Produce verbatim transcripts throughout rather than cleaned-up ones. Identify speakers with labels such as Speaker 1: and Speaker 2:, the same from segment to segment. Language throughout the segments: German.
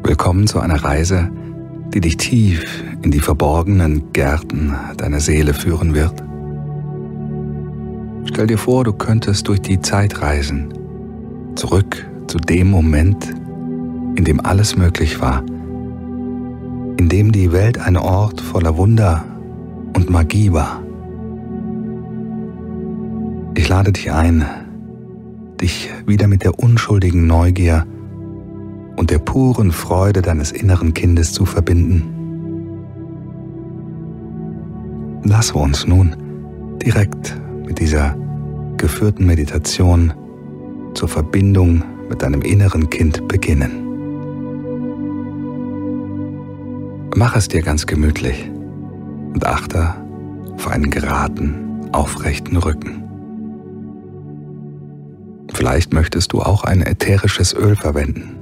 Speaker 1: Willkommen zu einer Reise, die dich tief in die verborgenen Gärten deiner Seele führen wird. Stell dir vor, du könntest durch die Zeit reisen, zurück zu dem Moment, in dem alles möglich war, in dem die Welt ein Ort voller Wunder und Magie war. Ich lade dich ein, dich wieder mit der unschuldigen Neugier und der puren Freude deines inneren Kindes zu verbinden. Lass uns nun direkt mit dieser geführten Meditation zur Verbindung mit deinem inneren Kind beginnen. Mach es dir ganz gemütlich und achte auf einen geraden, aufrechten Rücken. Vielleicht möchtest du auch ein ätherisches Öl verwenden.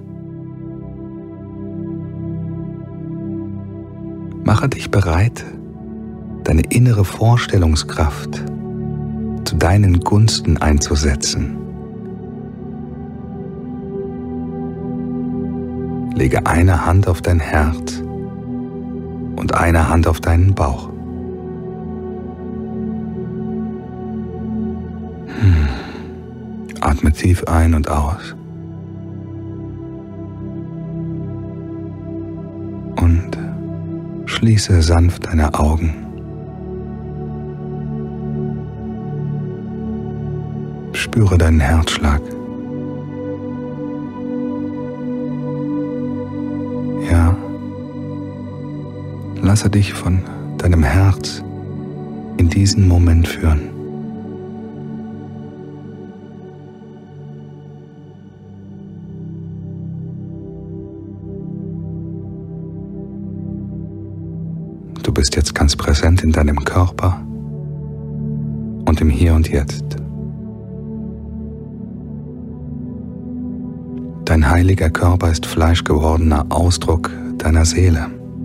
Speaker 1: Mache dich bereit, deine innere Vorstellungskraft zu deinen Gunsten einzusetzen. Lege eine Hand auf dein Herz und eine Hand auf deinen Bauch. Hm. Atme tief ein und aus. Und schließe sanft deine Augen. Spüre deinen Herzschlag. Ja, lasse dich von deinem Herz in diesen Moment führen. Du bist jetzt ganz präsent in deinem Körper und im Hier und Jetzt. Dein heiliger Körper ist fleischgewordener Ausdruck deiner Seele.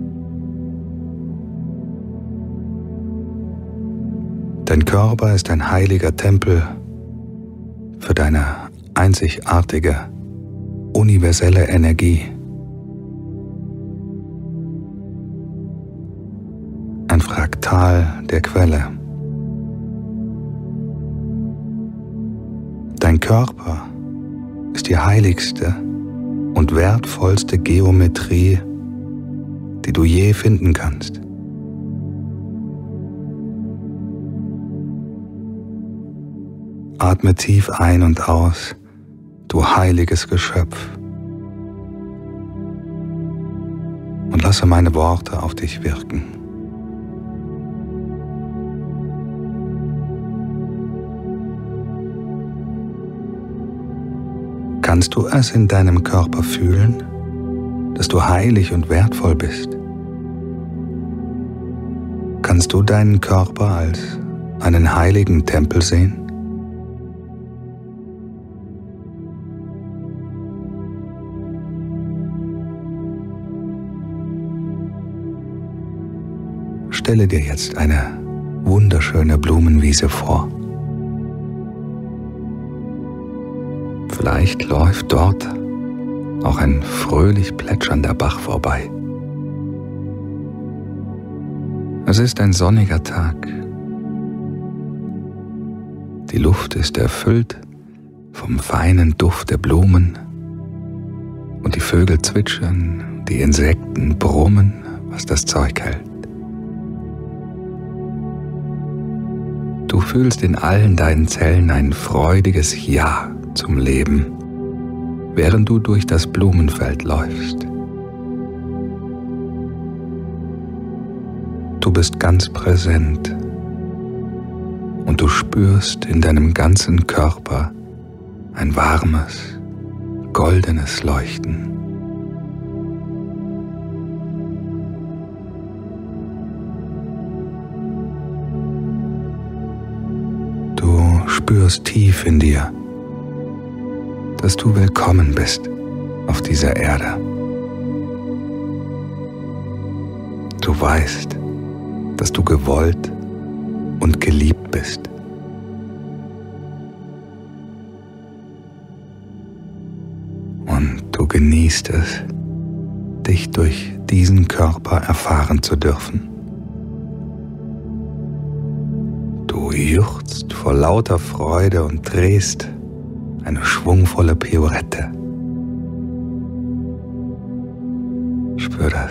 Speaker 1: Dein Körper ist ein heiliger Tempel für deine einzigartige, universelle Energie. Ein Fraktal der Quelle. Dein Körper ist die heiligste und wertvollste Geometrie, die du je finden kannst. Atme tief ein und aus, du heiliges Geschöpf, und lasse meine Worte auf dich wirken. Kannst du es in deinem Körper fühlen, dass du heilig und wertvoll bist? Kannst du deinen Körper als einen heiligen Tempel sehen? Stelle dir jetzt eine wunderschöne Blumenwiese vor. Vielleicht läuft dort auch ein fröhlich plätschernder Bach vorbei. Es ist ein sonniger Tag. Die Luft ist erfüllt vom feinen Duft der Blumen und die Vögel zwitschern, die Insekten brummen, was das Zeug hält. Du fühlst in allen deinen Zellen ein freudiges Ja zum Leben, während du durch das Blumenfeld läufst. Du bist ganz präsent und du spürst in deinem ganzen Körper ein warmes, goldenes Leuchten. Du spürst tief in dir, dass du willkommen bist auf dieser Erde. Du weißt, dass du gewollt und geliebt bist. Und du genießt es, dich durch diesen Körper erfahren zu dürfen. Du juchzt vor lauter Freude und drehst eine schwungvolle Pirouette. Spür das.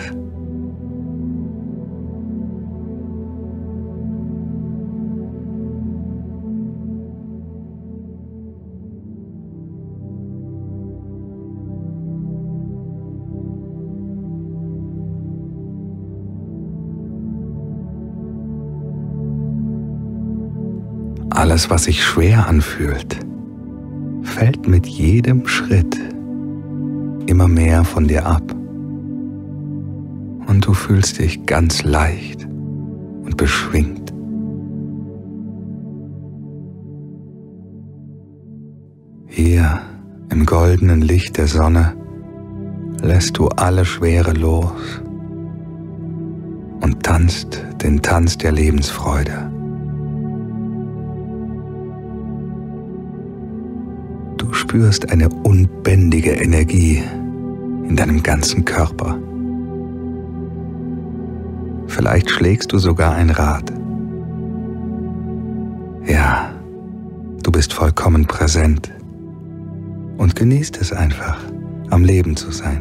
Speaker 1: Alles, was sich schwer anfühlt, fällt mit jedem Schritt immer mehr von dir ab. Und du fühlst dich ganz leicht und beschwingt. Hier im goldenen Licht der Sonne lässt du alle Schwere los und tanzt den Tanz der Lebensfreude. Du spürst eine unbändige Energie in deinem ganzen Körper. Vielleicht schlägst du sogar ein Rad. Ja, du bist vollkommen präsent und genießt es einfach, am Leben zu sein.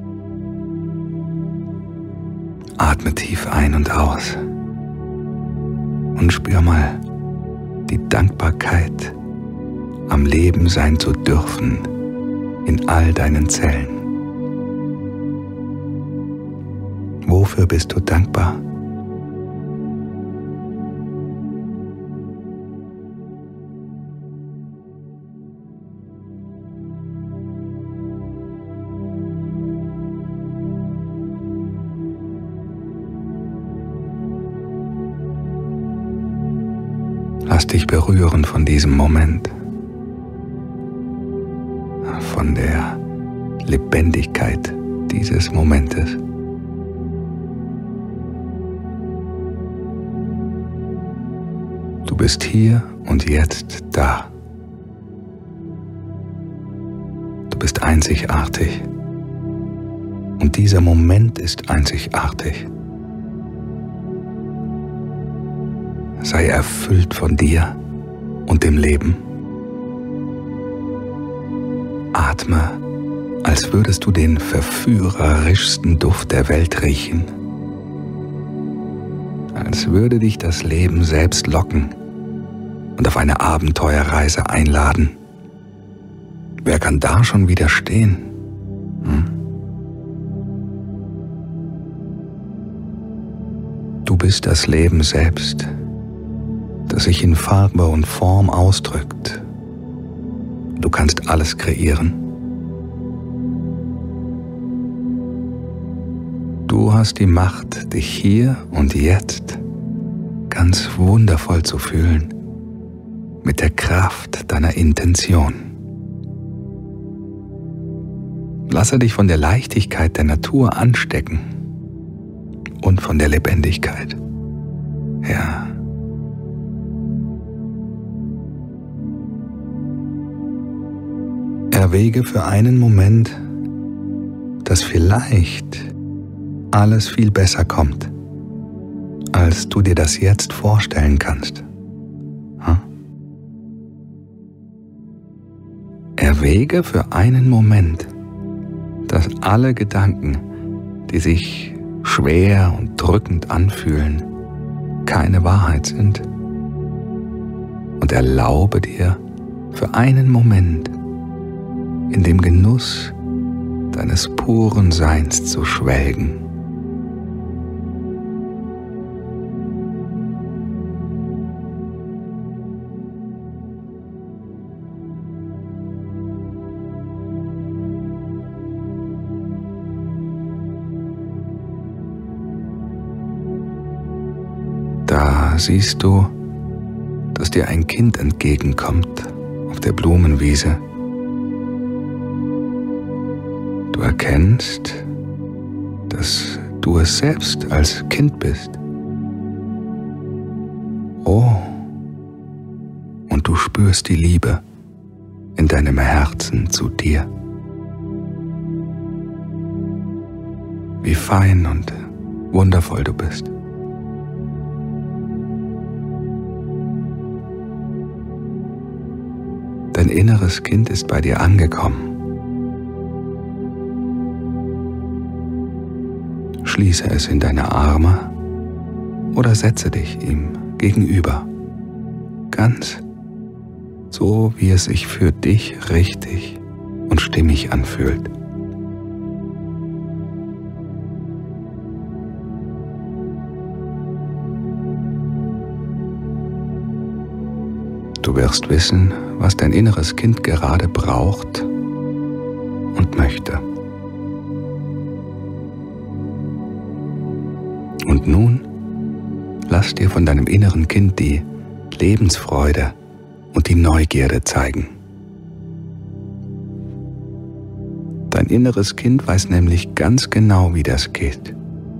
Speaker 1: Atme tief ein und aus und spür mal die Dankbarkeit, am Leben sein zu dürfen in all deinen Zellen. Wofür bist du dankbar? Lass dich berühren von diesem Moment, von der Lebendigkeit dieses Momentes. Du bist hier und jetzt da. Du bist einzigartig. Und dieser Moment ist einzigartig. Sei erfüllt von dir und dem Leben. Atme, als würdest du den verführerischsten Duft der Welt riechen. Als würde dich das Leben selbst locken und auf eine Abenteuerreise einladen. Wer kann da schon widerstehen? Hm? Du bist das Leben selbst, das sich in Farbe und Form ausdrückt. Du kannst alles kreieren. Du hast die Macht, dich hier und jetzt ganz wundervoll zu fühlen, mit der Kraft deiner Intention. Lasse dich von der Leichtigkeit der Natur anstecken und von der Lebendigkeit. Ja. Erwäge für einen Moment, dass vielleicht alles viel besser kommt, als du dir das jetzt vorstellen kannst. Hm? Erwäge für einen Moment, dass alle Gedanken, die sich schwer und drückend anfühlen, keine Wahrheit sind. Und erlaube dir für einen Moment, in dem Genuss deines puren Seins zu schwelgen. Da siehst du, dass dir ein Kind entgegenkommt auf der Blumenwiese. Du erkennst, dass du es selbst als Kind bist. Oh, und du spürst die Liebe in deinem Herzen zu dir. wie fein und wundervoll du bist. Dein inneres Kind ist bei dir angekommen. Schließe es in deine Arme oder setze dich ihm gegenüber, ganz so, wie es sich für dich richtig und stimmig anfühlt. Du wirst wissen, was dein inneres Kind gerade braucht und möchte. Und nun lass dir von deinem inneren Kind die Lebensfreude und die Neugierde zeigen. Dein inneres Kind weiß nämlich ganz genau, wie das geht.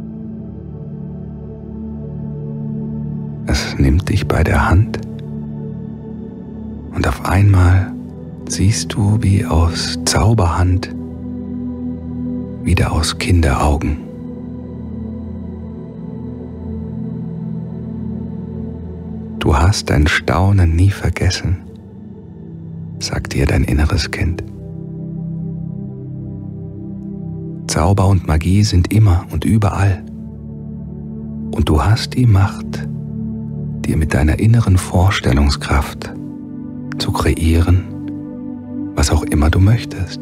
Speaker 1: Es nimmt dich bei der Hand und auf einmal siehst du wie aus Zauberhand wieder aus Kinderaugen. Du hast dein Staunen nie vergessen, sagt dir dein inneres Kind. Zauber und Magie sind immer und überall. Und du hast die Macht, dir mit deiner inneren Vorstellungskraft zu kreieren, was auch immer du möchtest.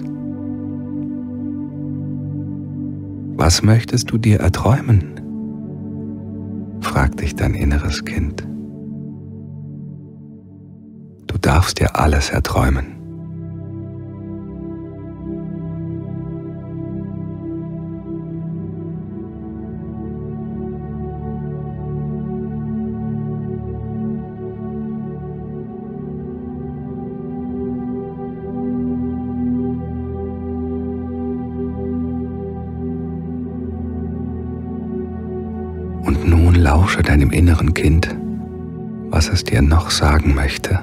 Speaker 1: Was möchtest du dir erträumen? Fragt dich dein inneres Kind. Du darfst dir alles erträumen. Und nun lausche deinem inneren Kind, was es dir noch sagen möchte.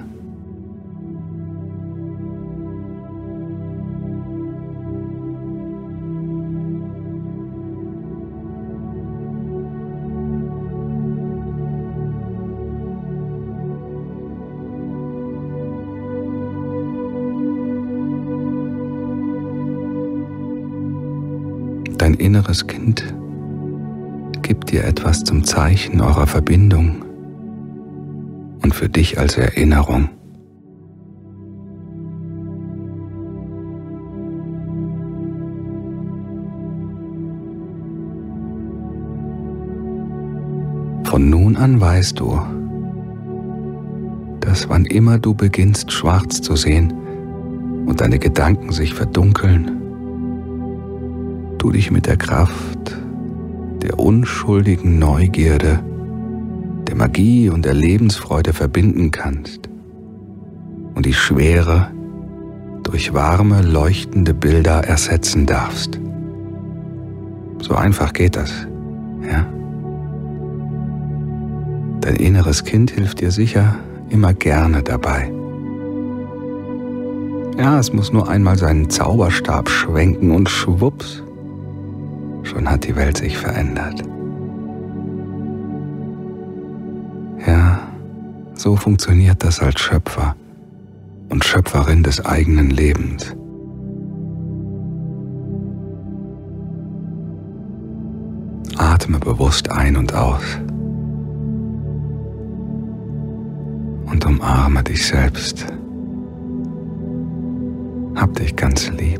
Speaker 1: Dein inneres Kind gibt dir etwas zum Zeichen eurer Verbindung und für dich als Erinnerung. Von nun an weißt du, dass wann immer du beginnst schwarz zu sehen und deine Gedanken sich verdunkeln, du dich mit der Kraft der unschuldigen Neugierde, der Magie und der Lebensfreude verbinden kannst und die Schwere durch warme, leuchtende Bilder ersetzen darfst. So einfach geht das, ja? Dein inneres Kind hilft dir sicher immer gerne dabei. Ja, es muss nur einmal seinen Zauberstab schwenken und schwupps, schon hat die Welt sich verändert. Ja, so funktioniert das als Schöpfer und Schöpferin des eigenen Lebens. Atme bewusst ein und aus und umarme dich selbst. Hab dich ganz lieb.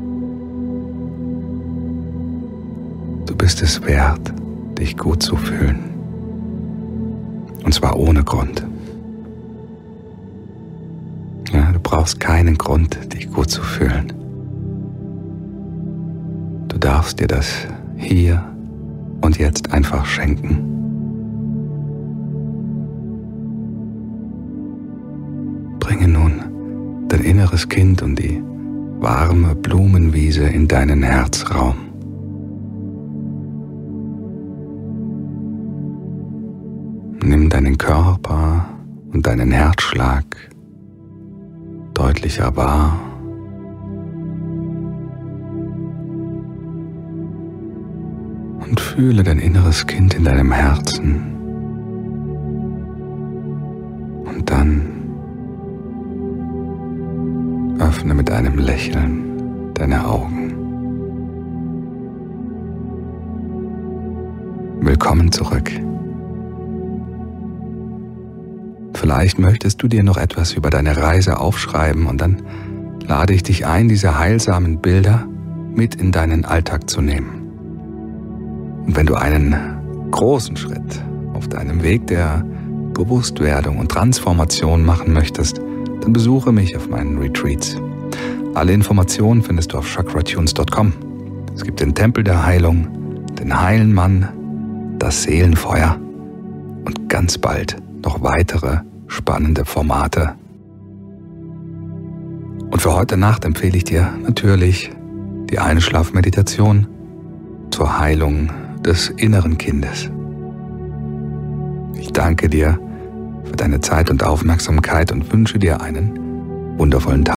Speaker 1: Du bist es wert, dich gut zu fühlen. Und zwar ohne Grund. Ja, du brauchst keinen Grund, dich gut zu fühlen. Du darfst dir das hier und jetzt einfach schenken. Bringe nun dein inneres Kind und die warme Blumenwiese in deinen Herzraum. Nimm deinen Körper und deinen Herzschlag deutlicher wahr. Fühle dein inneres Kind in deinem Herzen. Und dann öffne mit einem Lächeln deine Augen. Willkommen zurück. Vielleicht möchtest du dir noch etwas über deine Reise aufschreiben und dann lade ich dich ein, diese heilsamen Bilder mit in deinen Alltag zu nehmen. Und wenn du einen großen Schritt auf deinem Weg der Bewusstwerdung und Transformation machen möchtest, dann besuche mich auf meinen Retreats. Alle Informationen findest du auf chakratunes punkt com. Es gibt den Tempel der Heilung, den heilen Mann, das Seelenfeuer und ganz bald noch weitere spannende Formate. Und für heute Nacht empfehle ich dir natürlich die Einschlafmeditation zur Heilung des inneren Kindes. Ich danke dir für deine Zeit und Aufmerksamkeit und wünsche dir einen wundervollen Tag.